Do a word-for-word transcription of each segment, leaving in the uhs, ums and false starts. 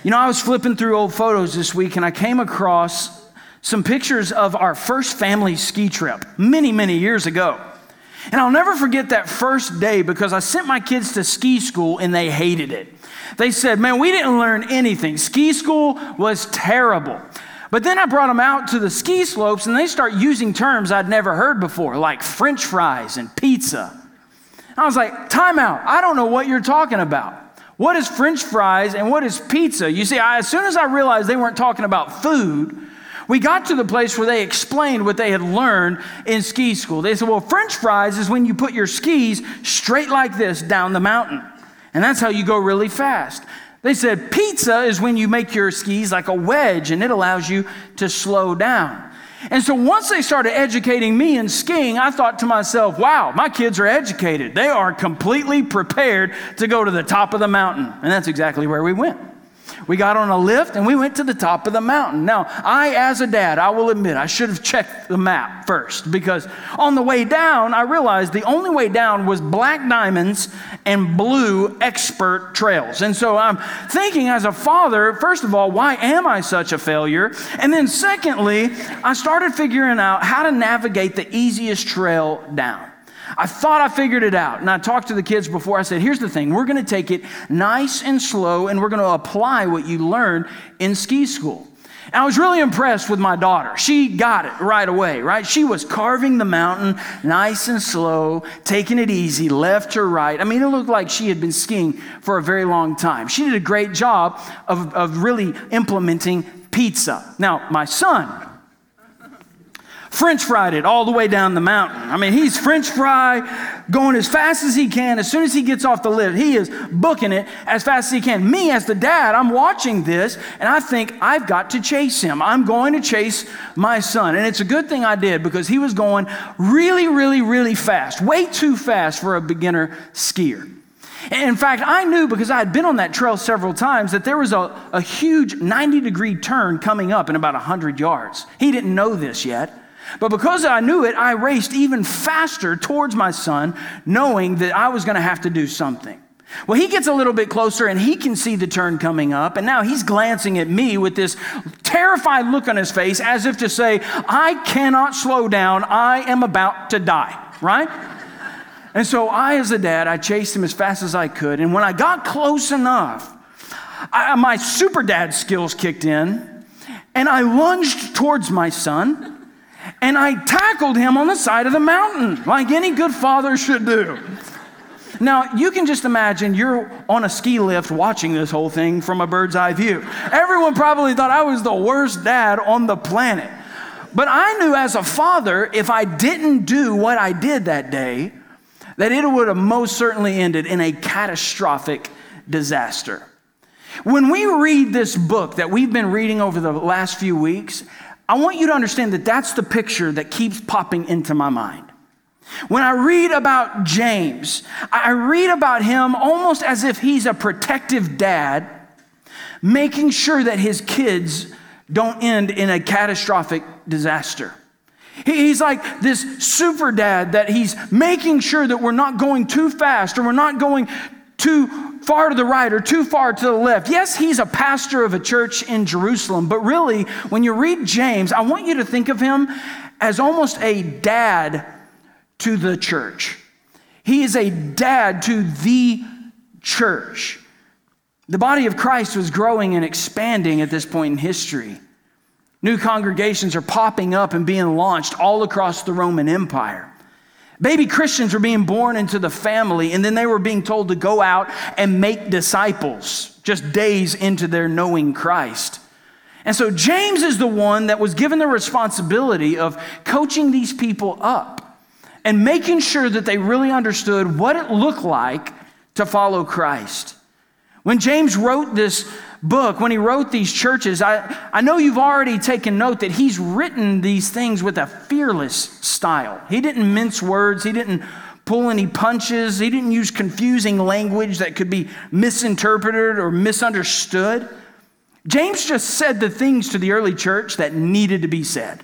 You know, I was flipping through old photos this week and I came across some pictures of our first family ski trip many, many years ago. And I'll never forget that first day because I sent my kids to ski school and they hated it. They said, man, we didn't learn anything. Ski school was terrible. But then I brought them out to the ski slopes and they start using terms I'd never heard before, like French fries and pizza. I was like, time out. I don't know what you're talking about. What is French fries and what is pizza? You see, I, as soon as I realized they weren't talking about food, we got to the place where they explained what they had learned in ski school. They said, well, French fries is when you put your skis straight like this down the mountain. And that's how you go really fast. They said pizza is when you make your skis like a wedge and it allows you to slow down. And so once they started educating me in skiing, I thought to myself, wow, my kids are educated. They are completely prepared to go to the top of the mountain. And that's exactly where we went. We got on a lift and we went to the top of the mountain. Now, I, as a dad, I will admit, I should have checked the map first because on the way down, I realized the only way down was black diamonds and blue expert trails. And so I'm thinking as a father, first of all, why am I such a failure? And then secondly, I started figuring out how to navigate the easiest trail down. I thought I figured it out. And I talked to the kids before. I said, here's the thing. We're going to take it nice and slow, and we're going to apply what you learned in ski school. And I was really impressed with my daughter. She got it right away, right? She was carving the mountain nice and slow, taking it easy, left to right. I mean, it looked like she had been skiing for a very long time. She did a great job of, of really implementing pizza. Now, my son French fried it all the way down the mountain. I mean, he's French fry going as fast as he can. As soon as he gets off the lift, he is booking it as fast as he can. Me, as the dad, I'm watching this, and I think I've got to chase him. I'm going to chase my son. And it's a good thing I did because he was going really, really, really fast, way too fast for a beginner skier. In fact, I knew because I had been on that trail several times that there was a, a huge ninety degree turn coming up in about one hundred yards. He didn't know this yet. But because I knew it, I raced even faster towards my son, knowing that I was going to have to do something. Well, he gets a little bit closer and he can see the turn coming up. And now he's glancing at me with this terrified look on his face as if to say, I cannot slow down. I am about to die, right? And so I, as a dad, I chased him as fast as I could. And when I got close enough, I, my super dad skills kicked in and I lunged towards my son. And I tackled him on the side of the mountain, like any good father should do. Now, you can just imagine you're on a ski lift watching this whole thing from a bird's eye view. Everyone probably thought I was the worst dad on the planet. But I knew as a father, if I didn't do what I did that day, that it would have most certainly ended in a catastrophic disaster. When we read this book that we've been reading over the last few weeks, I want you to understand that that's the picture that keeps popping into my mind. When I read about James, I read about him almost as if he's a protective dad, making sure that his kids don't end in a catastrophic disaster. He's like this super dad that he's making sure that we're not going too fast or we're not going too far to the right or too far to the left. Yes, he's a pastor of a church in Jerusalem, but really, when you read James, I want you to think of him as almost a dad to the church. He is a dad to the church. The body of Christ was growing and expanding at this point in history. New congregations are popping up and being launched all across the Roman Empire. Baby Christians were being born into the family, and then they were being told to go out and make disciples just days into their knowing Christ. And so James is the one that was given the responsibility of coaching these people up and making sure that they really understood what it looked like to follow Christ. When James wrote this book, when he wrote these churches, I, I know you've already taken note that he's written these things with a fearless style. He didn't mince words. He didn't pull any punches. He didn't use confusing language that could be misinterpreted or misunderstood. James just said the things to the early church that needed to be said.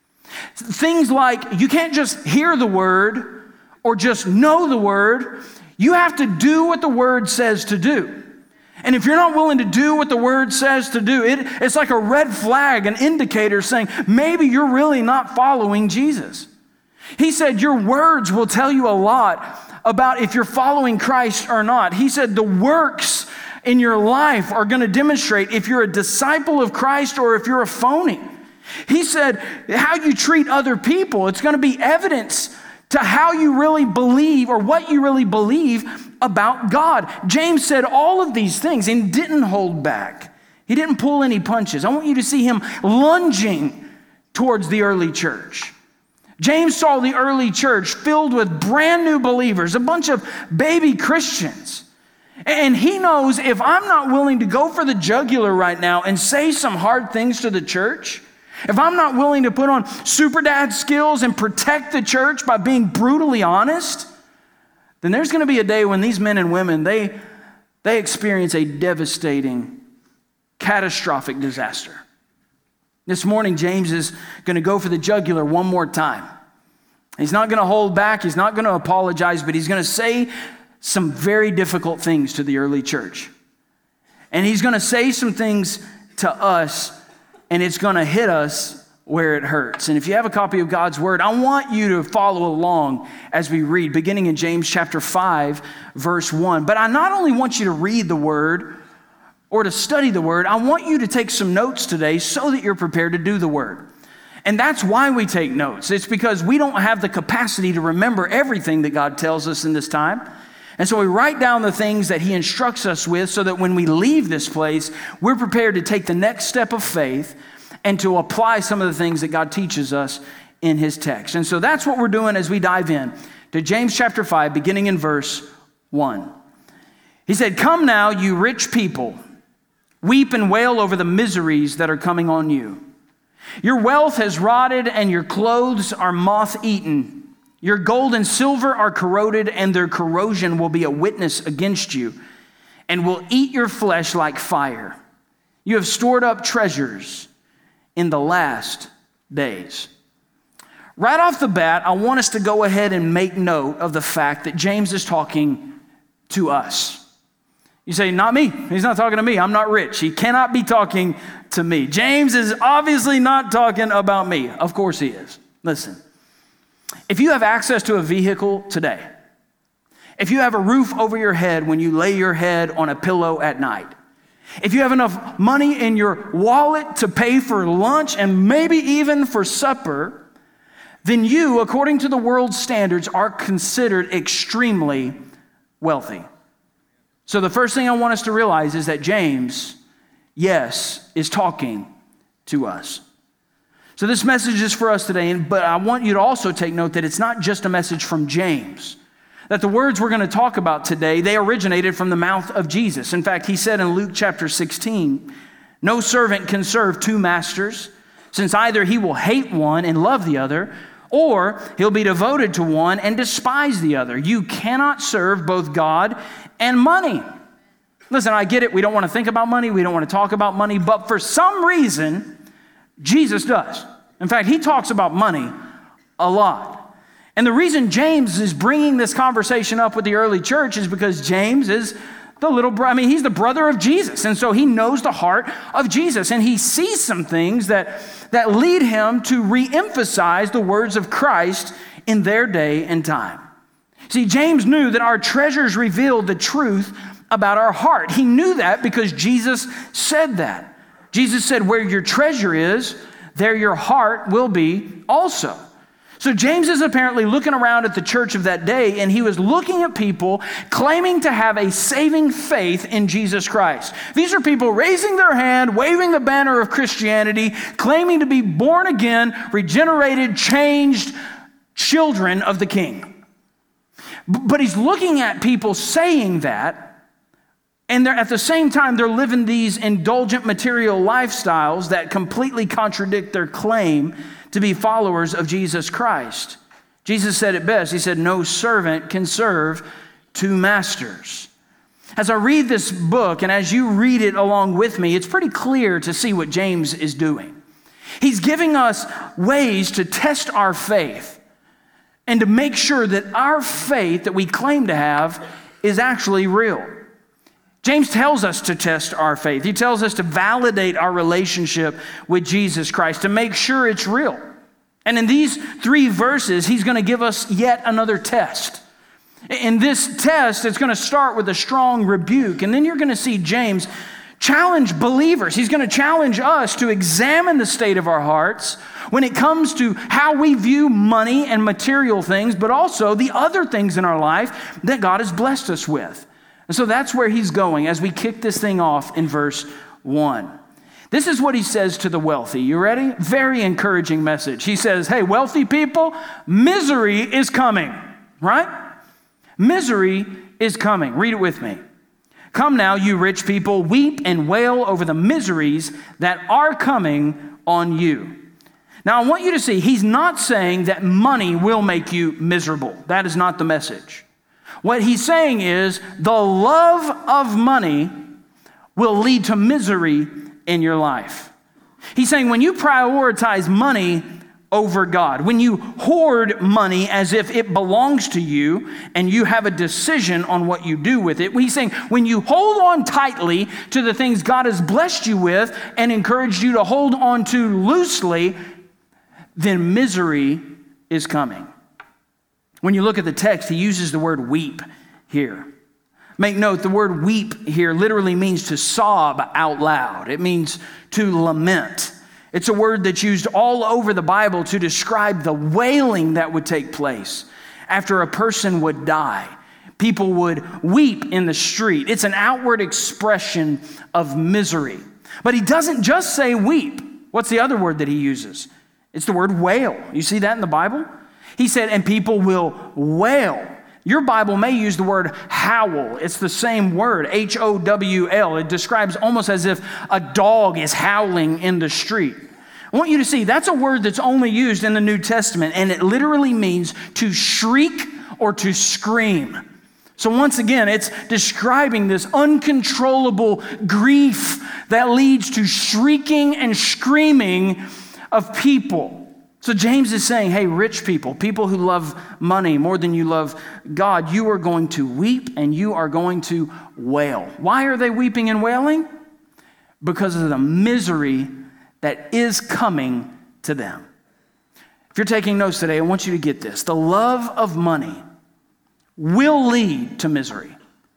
Things like, you can't just hear the word or just know the word. You have to do what the word says to do. And if you're not willing to do what the word says to do, it, it's like a red flag, an indicator saying maybe you're really not following Jesus. He said your words will tell you a lot about if you're following Christ or not. He said the works in your life are going to demonstrate if you're a disciple of Christ or if you're a phony. He said how you treat other people, it's going to be evidence to how you really believe or what you really believe about God. James said all of these things and didn't hold back. He didn't pull any punches. I want you to see him lunging towards the early church. James saw the early church filled with brand new believers, a bunch of baby Christians. And he knows if I'm not willing to go for the jugular right now and say some hard things to the church, if I'm not willing to put on super dad skills and protect the church by being brutally honest, then there's going to be a day when these men and women, they, they experience a devastating, catastrophic disaster. This morning, James is going to go for the jugular one more time. He's not going to hold back. He's not going to apologize, but he's going to say some very difficult things to the early church. And he's going to say some things to us, and it's going to hit us where it hurts. And if you have a copy of God's word, I want you to follow along as we read, beginning in James chapter five, verse one. But I not only want you to read the word or to study the word, I want you to take some notes today so that you're prepared to do the word. And that's why we take notes. It's because we don't have the capacity to remember everything that God tells us in this time. And so we write down the things that he instructs us with so that when we leave this place, we're prepared to take the next step of faith and to apply some of the things that God teaches us in his text. And so that's what we're doing as we dive in to James chapter five, beginning in verse one. He said, "Come now, you rich people, weep and wail over the miseries that are coming on you. Your wealth has rotted and your clothes are moth-eaten. Your gold and silver are corroded, and their corrosion will be a witness against you and will eat your flesh like fire. You have stored up treasures in the last days." Right off the bat, I want us to go ahead and make note of the fact that James is talking to us. You say, not me. He's not talking to me. I'm not rich. He cannot be talking to me. James is obviously not talking about me. Of course he is. Listen, if you have access to a vehicle today, if you have a roof over your head when you lay your head on a pillow at night, if you have enough money in your wallet to pay for lunch and maybe even for supper, then you, according to the world's standards, are considered extremely wealthy. So the first thing I want us to realize is that James, yes, is talking to us. So this message is for us today, but I want you to also take note that it's not just a message from James. That the words we're going to talk about today, they originated from the mouth of Jesus. In fact, he said in Luke chapter sixteen, "No servant can serve two masters, since either he will hate one and love the other, or he'll be devoted to one and despise the other. You cannot serve both God and money." Listen, I get it. We don't want to think about money. We don't want to talk about money. But for some reason, Jesus does. In fact, he talks about money a lot. And the reason James is bringing this conversation up with the early church is because James is the little brother. I mean, he's the brother of Jesus. And so he knows the heart of Jesus. And he sees some things that, that lead him to re-emphasize the words of Christ in their day and time. See, James knew that our treasures revealed the truth about our heart. He knew that because Jesus said that. Jesus said, "Where your treasure is, there your heart will be also." So James is apparently looking around at the church of that day, and he was looking at people claiming to have a saving faith in Jesus Christ. These are people raising their hand, waving the banner of Christianity, claiming to be born again, regenerated, changed children of the King. But he's looking at people saying that, and they're, at the same time, they're living these indulgent material lifestyles that completely contradict their claim to be followers of Jesus Christ. Jesus said it best. He said, "No servant can serve two masters." As I read this book, and as you read it along with me, it's pretty clear to see what James is doing. He's giving us ways to test our faith and to make sure that our faith that we claim to have is actually real. James tells us to test our faith. He tells us to validate our relationship with Jesus Christ, to make sure it's real. And in these three verses, he's going to give us yet another test. In this test, it's going to start with a strong rebuke, and then you're going to see James challenge believers. He's going to challenge us to examine the state of our hearts when it comes to how we view money and material things, but also the other things in our life that God has blessed us with. And so that's where he's going as we kick this thing off in verse one. This is what he says to the wealthy. You ready? Very encouraging message. He says, hey, wealthy people, misery is coming, right? Misery is coming. Read it with me. Come now, you rich people, weep and wail over the miseries that are coming on you. Now, I want you to see, he's not saying that money will make you miserable. That is not the message. What he's saying is the love of money will lead to misery in your life. He's saying when you prioritize money over God, when you hoard money as if it belongs to you and you have a decision on what you do with it, he's saying when you hold on tightly to the things God has blessed you with and encouraged you to hold on to loosely, then misery is coming. When you look at the text, he uses the word weep here. Make note, the word weep here literally means to sob out loud. It means to lament. It's a word that's used all over the Bible to describe the wailing that would take place after a person would die. People would weep in the street. It's an outward expression of misery. But he doesn't just say weep. What's the other word that he uses? It's the word wail. You see that in the Bible? He said, and people will wail. Your Bible may use the word howl. It's the same word, H O W L. It describes almost as if a dog is howling in the street. I want you to see that's a word that's only used in the New Testament, and it literally means to shriek or to scream. So once again, it's describing this uncontrollable grief that leads to shrieking and screaming of people. So James is saying, hey, rich people, people who love money more than you love God, you are going to weep and you are going to wail. Why are they weeping and wailing? Because of the misery that is coming to them. If you're taking notes today, I want you to get this. The love of money will lead to misery.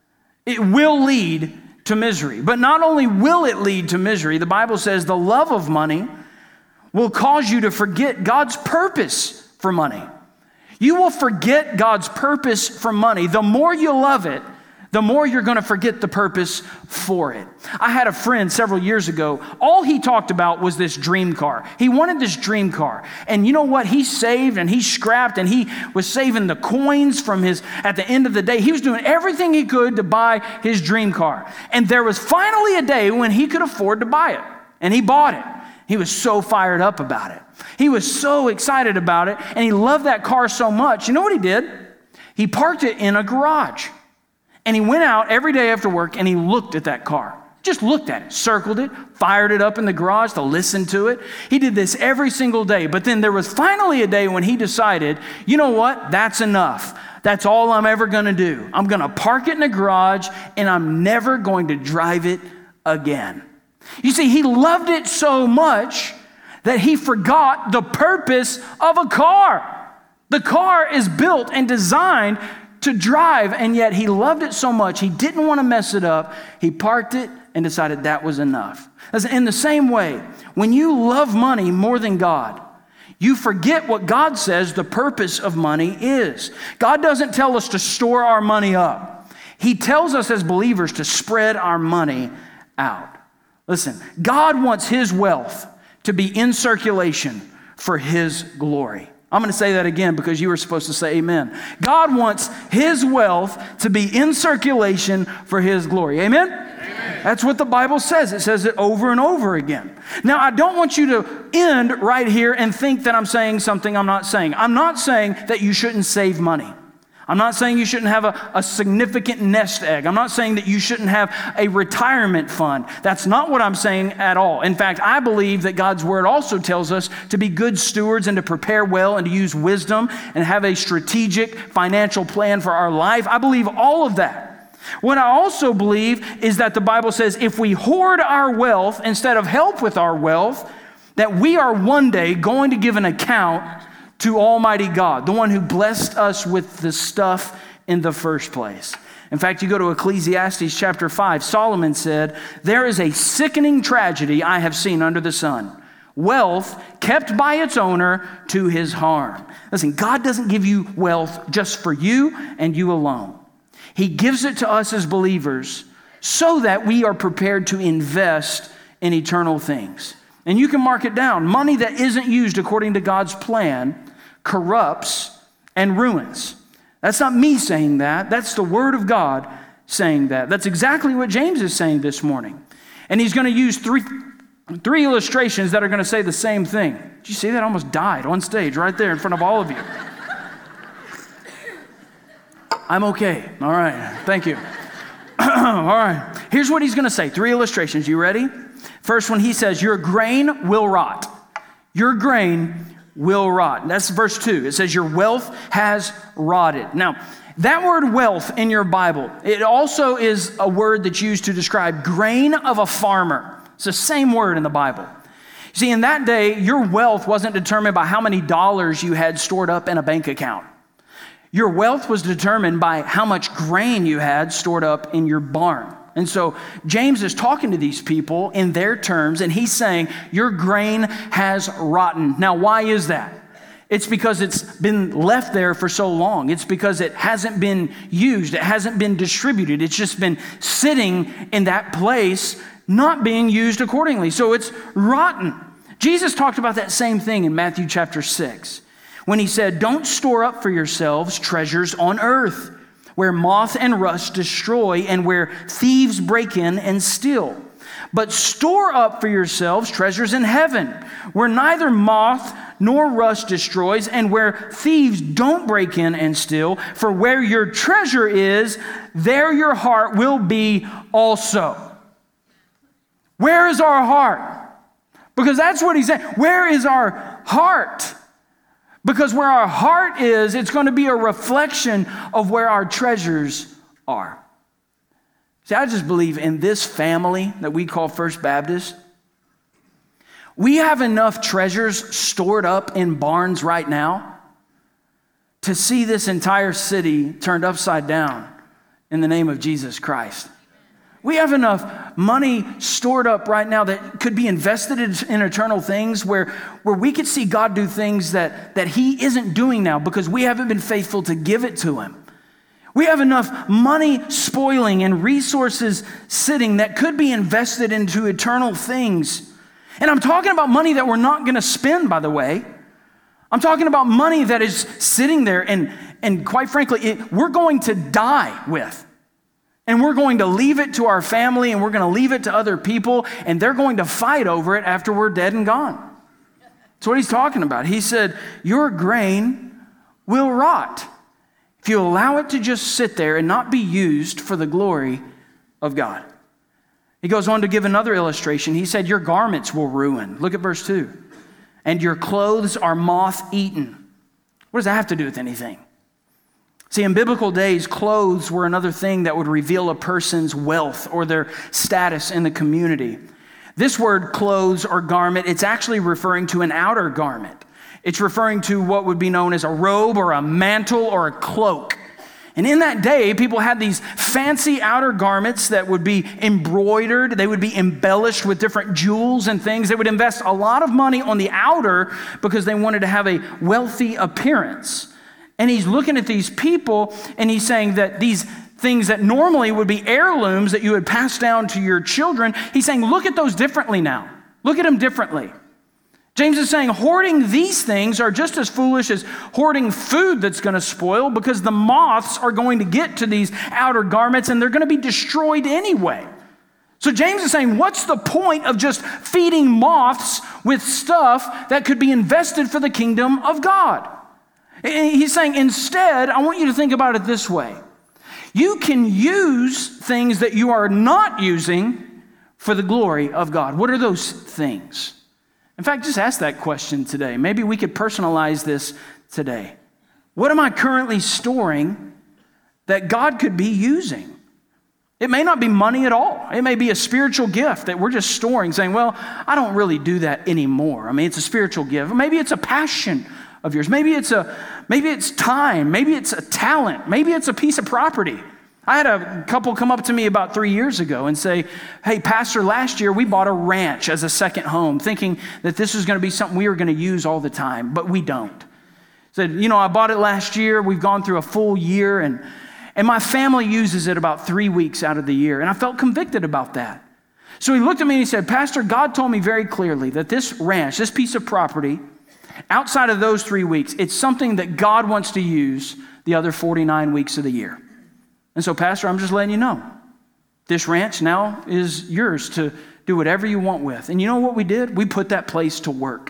It will lead to misery. But not only will it lead to misery, the Bible says the love of money will cause you to forget God's purpose for money. You will forget God's purpose for money. The more you love it, the more you're going to forget the purpose for it. I had a friend several years ago. All he talked about was this dream car. He wanted this dream car. And you know what? He saved and he scrapped and he was saving the coins from his, at the end of the day, he was doing everything he could to buy his dream car. And there was finally a day when he could afford to buy it. And he bought it. He was so fired up about it. He was so excited about it, and he loved that car so much. You know what he did? He parked it in a garage, and he went out every day after work, and he looked at that car. Just looked at it, circled it, fired it up in the garage to listen to it. He did this every single day, but then there was finally a day when he decided, you know what? That's enough. That's all I'm ever going to do. I'm going to park it in a garage, and I'm never going to drive it again. You see, he loved it so much that he forgot the purpose of a car. The car is built and designed to drive, and yet he loved it so much, he didn't want to mess it up. He parked it and decided that was enough. As in the same way, when you love money more than God, you forget what God says the purpose of money is. God doesn't tell us to store our money up. He tells us as believers to spread our money out. Listen, God wants his wealth to be in circulation for his glory. I'm going to say that again because you were supposed to say amen. God wants his wealth to be in circulation for his glory. Amen? Amen. That's what the Bible says. It says it over and over again. Now, I don't want you to end right here and think that I'm saying something I'm not saying. I'm not saying that you shouldn't save money. I'm not saying you shouldn't have a, a significant nest egg. I'm not saying that you shouldn't have a retirement fund. That's not what I'm saying at all. In fact, I believe that God's word also tells us to be good stewards and to prepare well and to use wisdom and have a strategic financial plan for our life. I believe all of that. What I also believe is that the Bible says if we hoard our wealth instead of help with our wealth, that we are one day going to give an account to Almighty God, the one who blessed us with the stuff in the first place. In fact, you go to Ecclesiastes chapter five, Solomon said, "There is a sickening tragedy I have seen under the sun. Wealth kept by its owner to his harm." Listen, God doesn't give you wealth just for you and you alone. He gives it to us as believers so that we are prepared to invest in eternal things. And you can mark it down. Money that isn't used according to God's plan corrupts and ruins. That's not me saying that. That's the Word of God saying that. That's exactly what James is saying this morning. And he's going to use three, three illustrations that are going to say the same thing. Did you see that? I almost died on stage right there in front of all of you. I'm okay. All right. Thank you. All right. Here's what he's going to say. Three illustrations. You ready? First one, he says, your grain will rot. Your grain will rot. That's verse two. It says your wealth has rotted. Now, that word wealth in your Bible, it also is a word that's used to describe grain of a farmer. It's the same word in the Bible. You see, in that day, your wealth wasn't determined by how many dollars you had stored up in a bank account. Your wealth was determined by how much grain you had stored up in your barn. And so James is talking to these people in their terms, and he's saying, your grain has rotten. Now, why is that? It's because it's been left there for so long. It's because it hasn't been used. It hasn't been distributed. It's just been sitting in that place, not being used accordingly. So it's rotten. Jesus talked about that same thing in Matthew chapter six, when he said, don't store up for yourselves treasures on earth, where moth and rust destroy and where thieves break in and steal. But store up for yourselves treasures in heaven, where neither moth nor rust destroys and where thieves don't break in and steal. For where your treasure is, there your heart will be also. Where is our heart? Because that's what he's saying. Where is our heart? Because where our heart is, it's going to be a reflection of where our treasures are. See, I just believe in this family that we call First Baptist, we have enough treasures stored up in barns right now to see this entire city turned upside down in the name of Jesus Christ. We have enough money stored up right now that could be invested in, in eternal things where, where we could see God do things that, that he isn't doing now because we haven't been faithful to give it to him. We have enough money spoiling and resources sitting that could be invested into eternal things. And I'm talking about money that we're not going to spend, by the way. I'm talking about money that is sitting there and, and quite frankly, it, we're going to die with. And we're going to leave it to our family, and we're going to leave it to other people, and they're going to fight over it after we're dead and gone. That's what he's talking about. He said, your grain will rot if you allow it to just sit there and not be used for the glory of God. He goes on to give another illustration. He said, your garments will ruin. Look at verse two. And your clothes are moth-eaten. What does that have to do with anything? See, in biblical days, clothes were another thing that would reveal a person's wealth or their status in the community. This word clothes or garment, it's actually referring to an outer garment. It's referring to what would be known as a robe or a mantle or a cloak. And in that day, people had these fancy outer garments that would be embroidered. They would be embellished with different jewels and things. They would invest a lot of money on the outer because they wanted to have a wealthy appearance. And he's looking at these people and he's saying that these things that normally would be heirlooms that you would pass down to your children, he's saying, look at those differently now. Look at them differently. James is saying hoarding these things are just as foolish as hoarding food that's going to spoil because the moths are going to get to these outer garments and they're going to be destroyed anyway. So James is saying, what's the point of just feeding moths with stuff that could be invested for the kingdom of God? He's saying, instead, I want you to think about it this way. You can use things that you are not using for the glory of God. What are those things? In fact, just ask that question today. Maybe we could personalize this today. What am I currently storing that God could be using It may not be money at all. It may be a spiritual gift that we're just storing, saying, well, I don't really do that anymore. I mean, it's a spiritual gift. Maybe it's a passion of yours. Maybe it's a, maybe it's time. Maybe it's a talent. Maybe it's a piece of property. I had a couple come up to me about three years ago and say, hey, Pastor, last year we bought a ranch as a second home, thinking that this was going to be something we were going to use all the time, but we don't. Said, you know, I bought it last year. We've gone through a full year, and, and my family uses it about three weeks out of the year, and I felt convicted about that. So he looked at me and he said, Pastor, God told me very clearly that this ranch, this piece of property, outside of those three weeks, it's something that God wants to use the other forty-nine weeks of the year. And so, Pastor, I'm just letting you know, this ranch now is yours to do whatever you want with. And you know what we did? We put that place to work.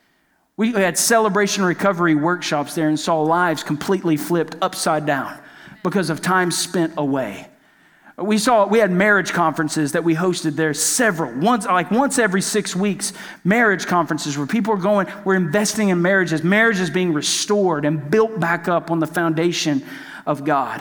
We had celebration recovery workshops there and saw lives completely flipped upside down because of time spent away. We saw, we had marriage conferences that we hosted there, several, once, like once every six weeks, marriage conferences where people are going, we're investing in marriages, marriages being restored and built back up on the foundation of God.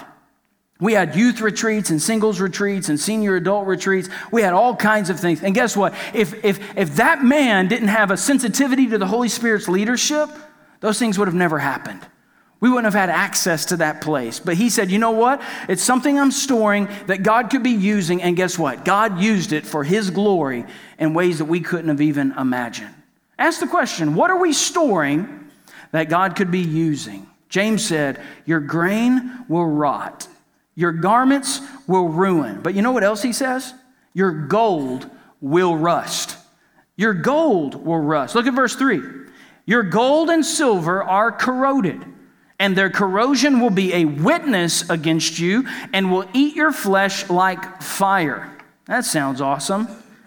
We had youth retreats and singles retreats and senior adult retreats. We had all kinds of things. And guess what? If, if, if that man didn't have a sensitivity to the Holy Spirit's leadership, those things would have never happened. We wouldn't have had access to that place. But he said, you know what? It's something I'm storing that God could be using. And guess what? God used it for his glory in ways that we couldn't have even imagined. Ask the question, what are we storing that God could be using? James said, your grain will rot. Your garments will ruin. But you know what else he says? Your gold will rust. Your gold will rust. Look at verse three. Your gold and silver are corroded, and their corrosion will be a witness against you and will eat your flesh like fire. That sounds awesome.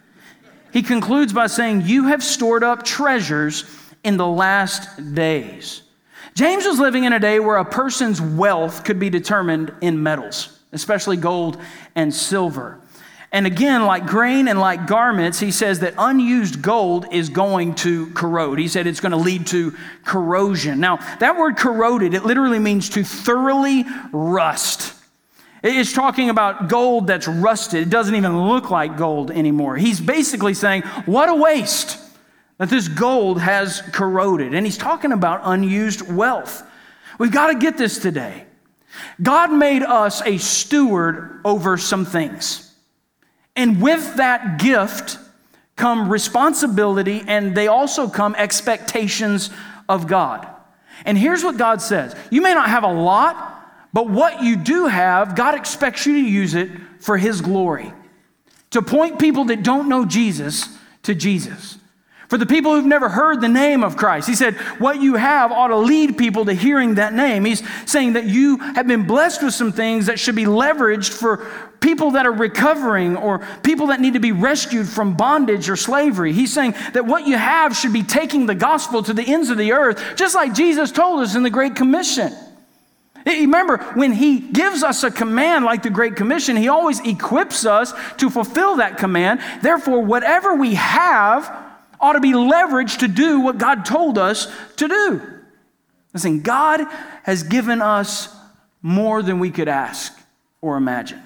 He concludes by saying, you have stored up treasures in the last days. James was living in a day where a person's wealth could be determined in metals, especially gold and silver. And again, like grain and like garments, he says that unused gold is going to corrode. He said it's going to lead to corrosion. Now, that word corroded, it literally means to thoroughly rust. It's talking about gold that's rusted. It doesn't even look like gold anymore. He's basically saying, what a waste that this gold has corroded. And he's talking about unused wealth. We've got to get this today. God made us a steward over some things. And with that gift come responsibility, and they also come expectations of God. And here's what God says. You may not have a lot, but what you do have, God expects you to use it for his glory. To point people that don't know Jesus to Jesus. For the people who've never heard the name of Christ, he said, what you have ought to lead people to hearing that name. He's saying that you have been blessed with some things that should be leveraged for people that are recovering or people that need to be rescued from bondage or slavery. He's saying that what you have should be taking the gospel to the ends of the earth, just like Jesus told us in the Great Commission. Remember, when he gives us a command like the Great Commission, he always equips us to fulfill that command. Therefore, whatever we have ought to be leveraged to do what God told us to do. Listen, God has given us more than we could ask or imagine.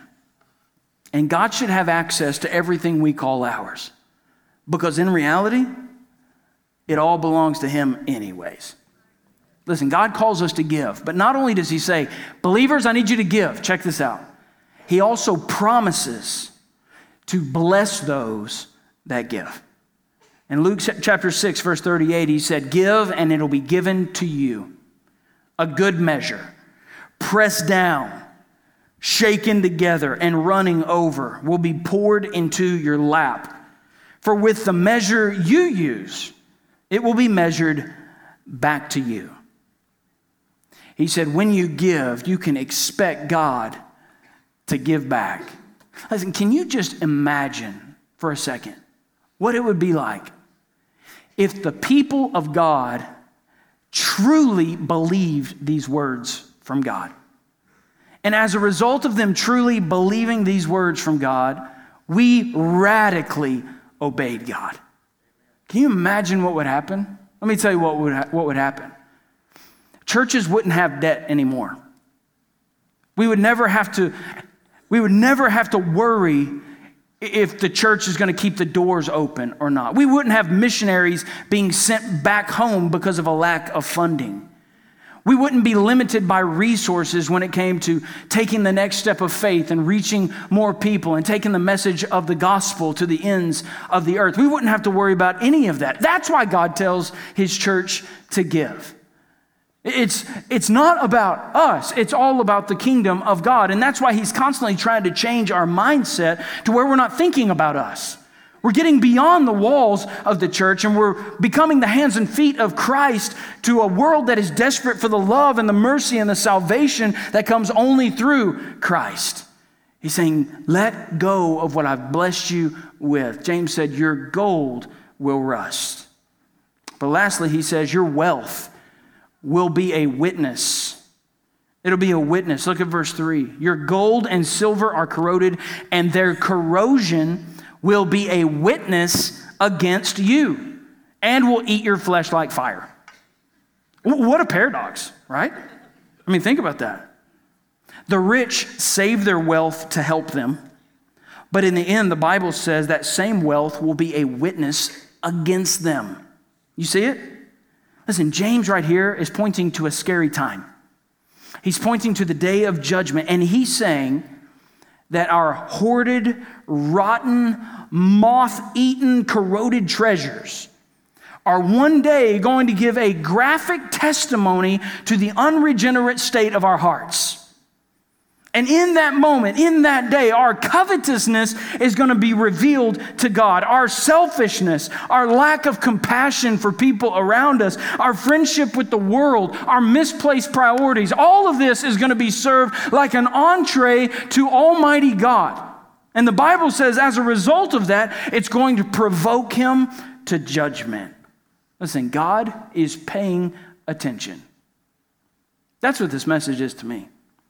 And God should have access to everything we call ours. Because in reality, it all belongs to him anyways. Listen, God calls us to give. But not only does he say, believers, I need you to give. Check this out. He also promises to bless those that give. In Luke chapter six, verse thirty-eight, he said, give and it'll be given to you. A good measure, pressed down, shaken together, and running over will be poured into your lap. For with the measure you use, it will be measured back to you. He said, when you give, you can expect God to give back. Listen, can you just imagine for a second what it would be like if the people of God truly believed these words from God? And as a result of them truly believing these words from God, we radically obeyed God. Can you imagine what would happen? Let me tell you what would, ha- what would happen. Churches wouldn't have debt anymore. We would never have to We would never have to worry if the church is going to keep the doors open or not. We wouldn't have missionaries being sent back home because of a lack of funding. We wouldn't be limited by resources when it came to taking the next step of faith and reaching more people and taking the message of the gospel to the ends of the earth. We wouldn't have to worry about any of that. That's why God tells his church to give. It's, it's not about us. It's all about the kingdom of God. And that's why he's constantly trying to change our mindset to where we're not thinking about us. We're getting beyond the walls of the church, and we're becoming the hands and feet of Christ to a world that is desperate for the love and the mercy and the salvation that comes only through Christ. He's saying, let go of what I've blessed you with. James said, your gold will rust. But lastly, he says, your wealth will be a witness. It'll be a witness. Look at verse three. Your gold and silver are corroded, and their corrosion will be a witness against you, and will eat your flesh like fire. What a paradox, right? I mean, think about that. The rich save their wealth to help them, but in the end, the Bible says that same wealth will be a witness against them. You see it? Listen, James right here is pointing to a scary time. He's pointing to the day of judgment, and he's saying that our hoarded, rotten, moth-eaten, corroded treasures are one day going to give a graphic testimony to the unregenerate state of our hearts. And in that moment, in that day, our covetousness is going to be revealed to God. Our selfishness, our lack of compassion for people around us, our friendship with the world, our misplaced priorities, all of this is going to be served like an entree to Almighty God. And the Bible says as a result of that, it's going to provoke him to judgment. Listen, God is paying attention. That's what this message is to me.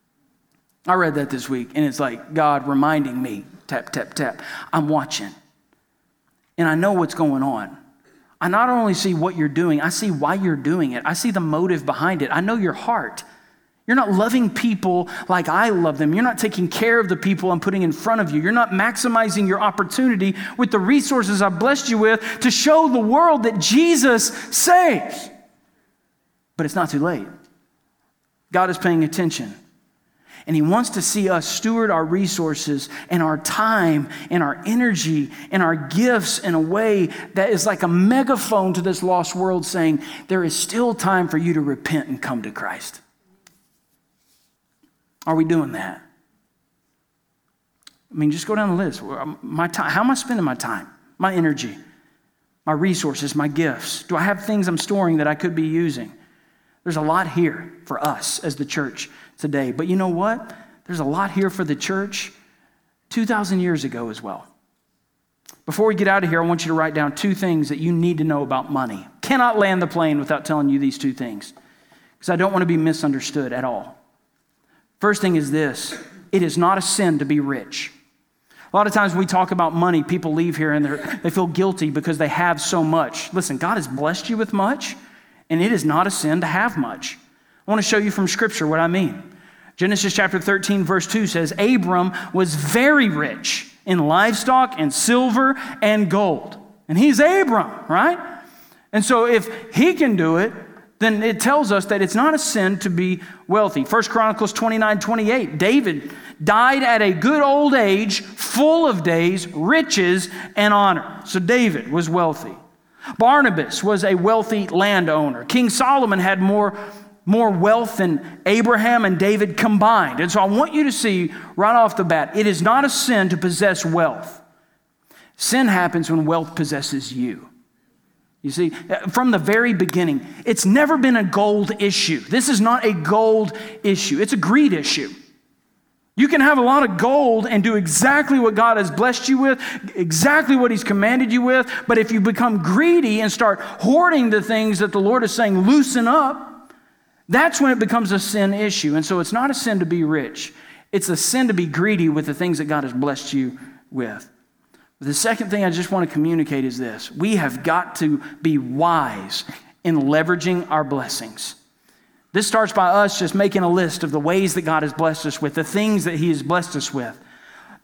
I read that this week, and it's like God reminding me, tap, tap, tap, I'm watching. And I know what's going on. I not only see what you're doing, I see why you're doing it. I see the motive behind it. I know your heart. You're not loving people like I love them. You're not taking care of the people I'm putting in front of you. You're not maximizing your opportunity with the resources I've blessed you with to show the world that Jesus saves. But it's not too late. God is paying attention. And he wants to see us steward our resources and our time and our energy and our gifts in a way that is like a megaphone to this lost world saying, there is still time for you to repent and come to Christ. Are we doing that? I mean, just go down the list. My time, how am I spending my time, my energy, my resources, my gifts? Do I have things I'm storing that I could be using? There's a lot here for us as the church today. But you know what? There's a lot here for the church two thousand years ago as well. Before we get out of here, I want you to write down two things that you need to know about money. Cannot land the plane without telling you these two things, because I don't want to be misunderstood at all. First thing is this: it is not a sin to be rich. A lot of times when we talk about money, people leave here and they feel guilty because they have so much. Listen, God has blessed you with much, and it is not a sin to have much. I want to show you from Scripture what I mean. Genesis chapter thirteen, verse two says, Abram was very rich in livestock and silver and gold. And he's Abram, right? And so if he can do it, then it tells us that it's not a sin to be wealthy. First Chronicles twenty-nine, twenty-eight, David died at a good old age, full of days, riches, and honor. So David was wealthy. Barnabas was a wealthy landowner. King Solomon had more, more wealth than Abraham and David combined. And so I want you to see right off the bat, it is not a sin to possess wealth. Sin happens when wealth possesses you. You see, from the very beginning, it's never been a gold issue. This is not a gold issue. It's a greed issue. You can have a lot of gold and do exactly what God has blessed you with, exactly what He's commanded you with, but if you become greedy and start hoarding the things that the Lord is saying, loosen up, that's when it becomes a sin issue. And so it's not a sin to be rich. It's a sin to be greedy with the things that God has blessed you with. The second thing I just want to communicate is this: we have got to be wise in leveraging our blessings. This starts by us just making a list of the ways that God has blessed us with, the things that He has blessed us with.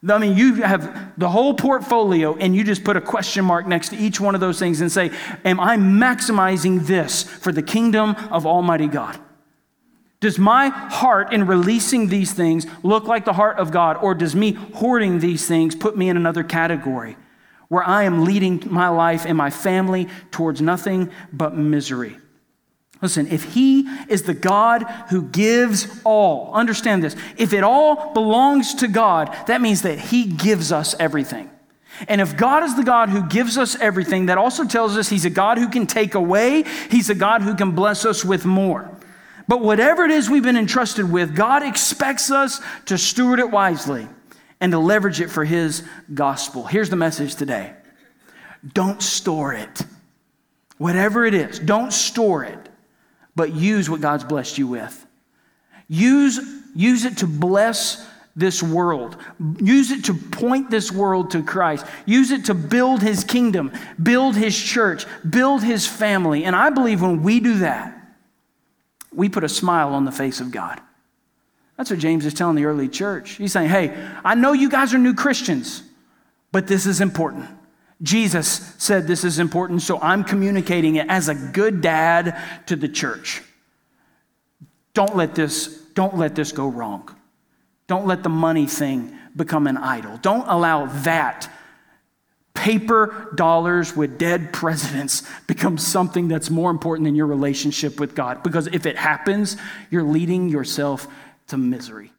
I mean, you have the whole portfolio and you just put a question mark next to each one of those things and say, am I maximizing this for the kingdom of Almighty God? Does my heart in releasing these things look like the heart of God, or does me hoarding these things put me in another category where I am leading my life and my family towards nothing but misery? Listen, if he is the God who gives all, understand this, if it all belongs to God, that means that he gives us everything. And if God is the God who gives us everything, that also tells us he's a God who can take away, he's a God who can bless us with more. But whatever it is we've been entrusted with, God expects us to steward it wisely and to leverage it for his gospel. Here's the message today. Don't store it. Whatever it is, don't store it, but use what God's blessed you with. Use, use it to bless this world. Use it to point this world to Christ. Use it to build his kingdom, build his church, build his family. And I believe when we do that, we put a smile on the face of God. That's what James is telling the early church. He's saying, hey, I know you guys are new Christians, but this is important. Jesus said this is important, so I'm communicating it as a good dad to the church. Don't let this, don't let this go wrong. Don't let the money thing become an idol. Don't allow that paper dollars with dead presidents become something that's more important than your relationship with God. Because if it happens, you're leading yourself to misery.